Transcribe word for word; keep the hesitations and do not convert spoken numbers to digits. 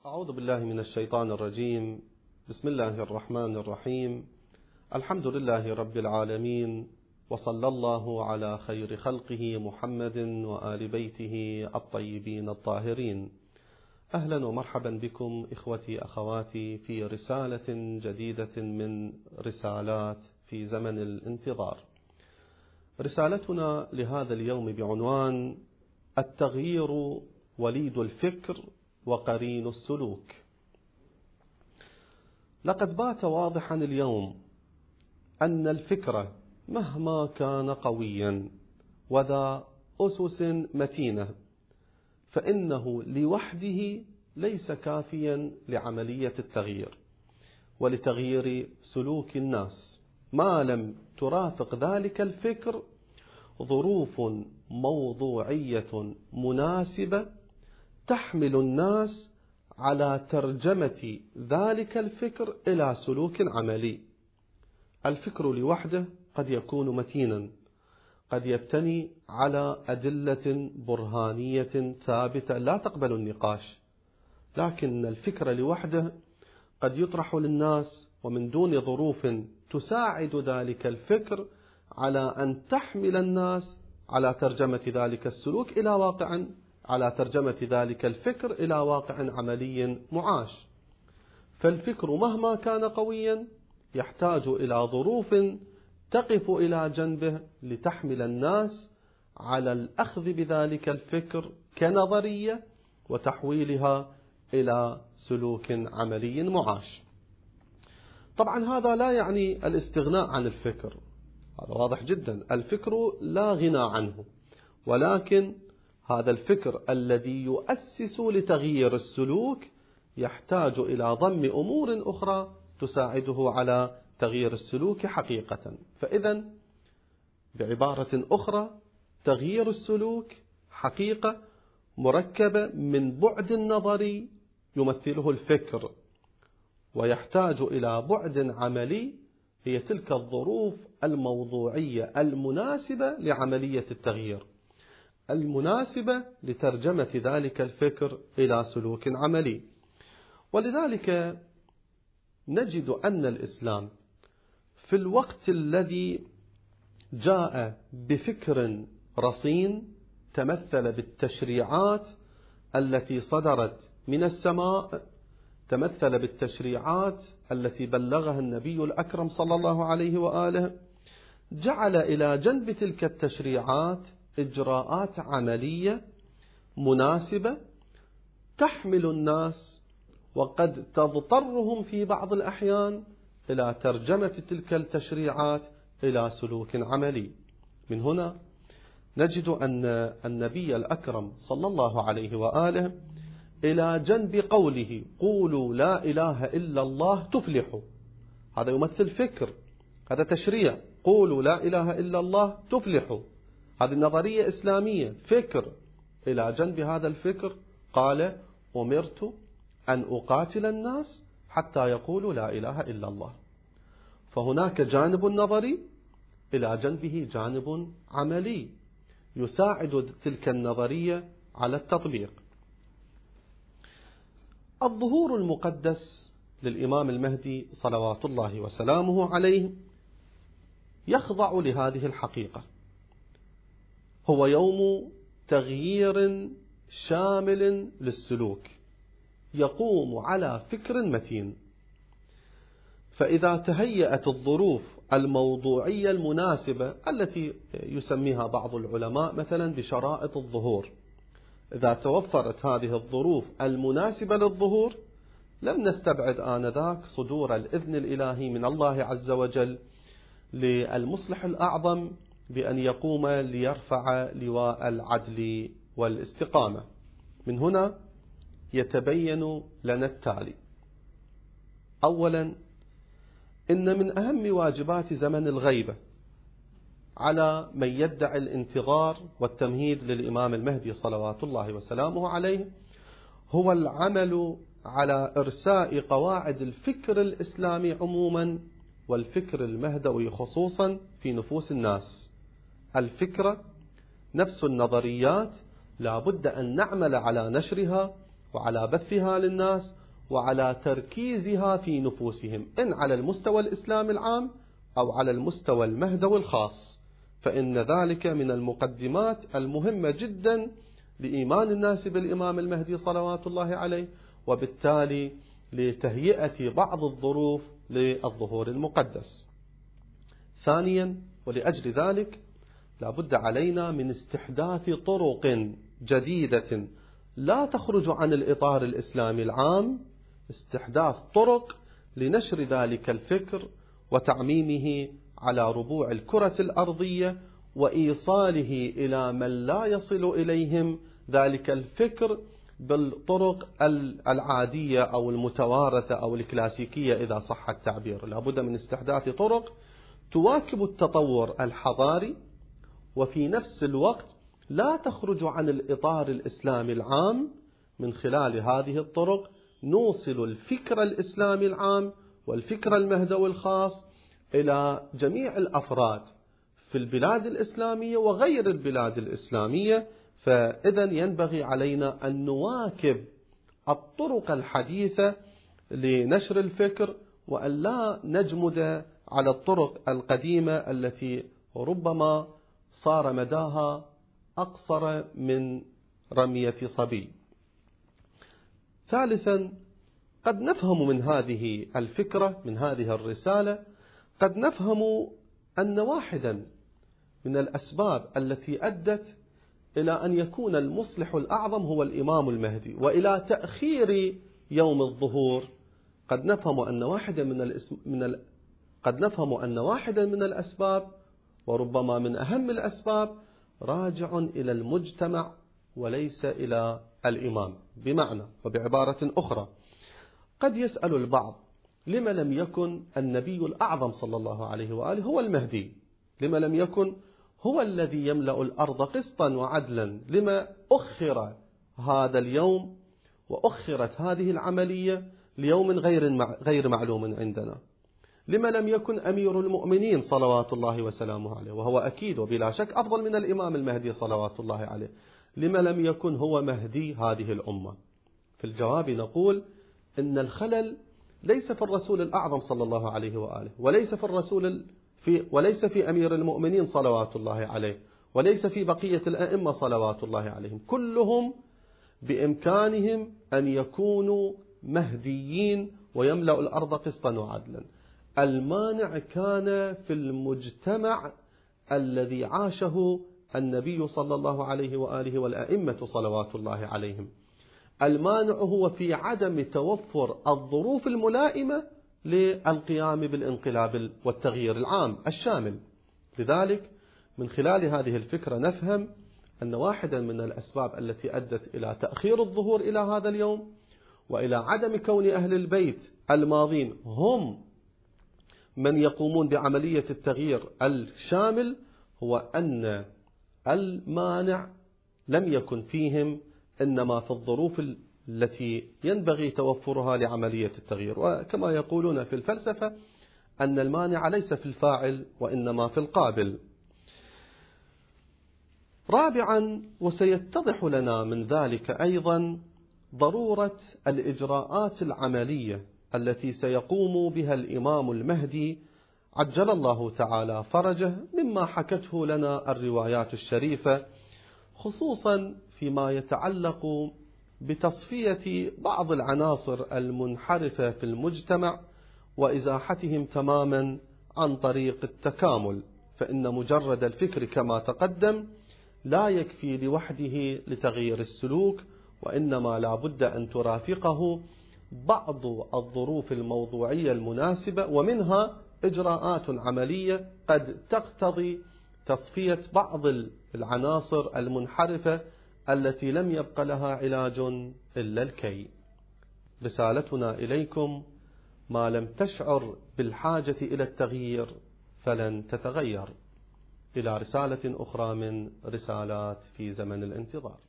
أعوذ بالله من الشيطان الرجيم. بسم الله الرحمن الرحيم. الحمد لله رب العالمين، وصلى الله على خير خلقه محمد وآل بيته الطيبين الطاهرين. أهلا ومرحبا بكم إخوتي أخواتي في رسالة جديدة من رسالات في زمن الانتظار. رسالتنا لهذا اليوم بعنوان التغيير وليد الفكر وقرين السلوك. لقد بات واضحا اليوم أن الفكر مهما كان قويا وذا أسس متينة فإنه لوحده ليس كافيا لعملية التغيير ولتغيير سلوك الناس ما لم ترافق ذلك الفكر ظروف موضوعية مناسبة تحمل الناس على ترجمة ذلك الفكر إلى سلوك عملي. الفكر لوحده قد يكون متينا، قد يبتني على أدلة برهانية ثابتة لا تقبل النقاش، لكن الفكر لوحده قد يطرح للناس ومن دون ظروف تساعد ذلك الفكر على أن تحمل الناس على ترجمة ذلك السلوك إلى واقع على ترجمة ذلك الفكر إلى واقع عملي معاش. فالفكر مهما كان قويا يحتاج إلى ظروف تقف إلى جنبه لتحمل الناس على الأخذ بذلك الفكر كنظرية وتحويلها إلى سلوك عملي معاش. طبعا هذا لا يعني الاستغناء عن الفكر، هذا واضح جدا، الفكر لا غنى عنه، ولكن هذا الفكر الذي يؤسس لتغيير السلوك يحتاج إلى ضم أمور أخرى تساعده على تغيير السلوك حقيقة. فإذا بعبارة أخرى تغيير السلوك حقيقة مركبة من بعد نظري يمثله الفكر، ويحتاج إلى بعد عملي هي تلك الظروف الموضوعية المناسبة لعملية التغيير، المناسبة لترجمة ذلك الفكر إلى سلوك عملي. ولذلك نجد أن الإسلام في الوقت الذي جاء بفكر رصين تمثل بالتشريعات التي صدرت من السماء، تمثل بالتشريعات التي بلغها النبي الأكرم صلى الله عليه وآله، جعل إلى جنب تلك التشريعات إجراءات عملية مناسبة تحمل الناس وقد تضطرهم في بعض الأحيان إلى ترجمة تلك التشريعات إلى سلوك عملي. من هنا نجد أن النبي الأكرم صلى الله عليه وآله إلى جنب قوله قولوا لا إله إلا الله تفلحوا، هذا يمثل فكر، هذا تشريع، قولوا لا إله إلا الله تفلحوا، هذه النظرية إسلامية فكر. إلى جنب هذا الفكر قال أمرت أن أقاتل الناس حتى يقولوا لا إله إلا الله. فهناك جانب نظري إلى جنبه جانب عملي يساعد تلك النظرية على التطبيق. الظهور المقدس للإمام المهدي صلوات الله وسلامه عليه يخضع لهذه الحقيقة، هو يوم تغيير شامل للسلوك يقوم على فكر متين. فإذا تهيأت الظروف الموضوعية المناسبة التي يسميها بعض العلماء مثلا بشرائط الظهور، إذا توفرت هذه الظروف المناسبة للظهور لم نستبعد آنذاك صدور الإذن الإلهي من الله عز وجل للمصلح الأعظم بأن يقوم ليرفع لواء العدل والاستقامة. من هنا يتبين لنا التالي: أولا، إن من أهم واجبات زمن الغيبة على من يدعي الانتظار والتمهيد للإمام المهدي صلوات الله وسلامه عليه هو العمل على إرساء قواعد الفكر الإسلامي عموما والفكر المهدوي خصوصا في نفوس الناس. الفكرة نفس النظريات لا بد أن نعمل على نشرها وعلى بثها للناس وعلى تركيزها في نفوسهم، إن على المستوى الإسلامي العام أو على المستوى المهدوي الخاص، فإن ذلك من المقدمات المهمة جدا لإيمان الناس بالإمام المهدي صلوات الله عليه، وبالتالي لتهيئة بعض الظروف للظهور المقدس. ثانيا، ولأجل ذلك لا بد علينا من استحداث طرق جديدة لا تخرج عن الإطار الإسلامي العام، استحداث طرق لنشر ذلك الفكر وتعميمه على ربوع الكرة الأرضية وإيصاله إلى من لا يصل إليهم ذلك الفكر بالطرق العادية أو المتوارثة أو الكلاسيكية إذا صح التعبير. لا بد من استحداث طرق تواكب التطور الحضاري، وفي نفس الوقت لا تخرج عن الإطار الإسلامي العام. من خلال هذه الطرق نوصل الفكر الإسلامي العام والفكر المهدوي الخاص إلى جميع الأفراد في البلاد الإسلامية وغير البلاد الإسلامية. فإذا ينبغي علينا أن نواكب الطرق الحديثة لنشر الفكر، وأن لا نجمد على الطرق القديمة التي ربما صار مداها أقصر من رمية صبي. ثالثا، قد نفهم من هذه الفكرة، من هذه الرسالة، قد نفهم أن واحدا من الأسباب التي أدت إلى أن يكون المصلح الأعظم هو الإمام المهدي وإلى تأخير يوم الظهور، قد نفهم أن واحدا من الاسم من ال... قد نفهم أن واحدا من الأسباب، وربما من أهم الأسباب، راجع إلى المجتمع وليس إلى الإمام. بمعنى وبعبارة أخرى، قد يسأل البعض: لما لم يكن النبي الأعظم صلى الله عليه وآله هو المهدي؟ لما لم يكن هو الذي يملأ الأرض قسطا وعدلا؟ لما أخر هذا اليوم وأخرت هذه العملية ليوم غير غير معلوم عندنا؟ لما لم يكن أمير المؤمنين صلوات الله وسلامه عليه، وهو أكيد وبلا شك أفضل من الإمام المهدي صلوات الله عليه، لما لم يكن هو مهدي هذه الأمة؟ في الجواب نقول إن الخلل ليس في الرسول الأعظم صلى الله عليه وآله، وليس في الرسول في وليس في أمير المؤمنين صلوات الله عليه، وليس في بقية الأئمة صلوات الله عليهم. كلهم بإمكانهم أن يكونوا مهديين ويملأ الأرض قسطا وعدلا. المانع كان في المجتمع الذي عاشه النبي صلى الله عليه وآله والأئمة صلوات الله عليهم. المانع هو في عدم توفر الظروف الملائمة للقيام بالانقلاب والتغيير العام الشامل. لذلك من خلال هذه الفكرة نفهم أن واحدا من الأسباب التي أدت إلى تأخير الظهور إلى هذا اليوم وإلى عدم كون أهل البيت الماضين هم من يقومون بعملية التغيير الشامل هو أن المانع لم يكن فيهم، إنما في الظروف التي ينبغي توفرها لعملية التغيير. وكما يقولون في الفلسفة أن المانع ليس في الفاعل وإنما في القابل. رابعا، وسيتضح لنا من ذلك أيضا ضرورة الإجراءات العملية التي سيقوم بها الإمام المهدي عجل الله تعالى فرجه، مما حكته لنا الروايات الشريفة، خصوصا فيما يتعلق بتصفية بعض العناصر المنحرفة في المجتمع وإزاحتهم تماما عن طريق التكامل. فإن مجرد الفكر كما تقدم لا يكفي لوحده لتغيير السلوك، وإنما لا بد أن ترافقه بعض الظروف الموضوعية المناسبة، ومنها إجراءات عملية قد تقتضي تصفية بعض العناصر المنحرفة التي لم يبق لها علاج إلا الكي. رسالتنا إليكم: ما لم تشعر بالحاجة إلى التغيير فلن تتغير. إلى رسالة أخرى من رسالات في زمن الانتظار.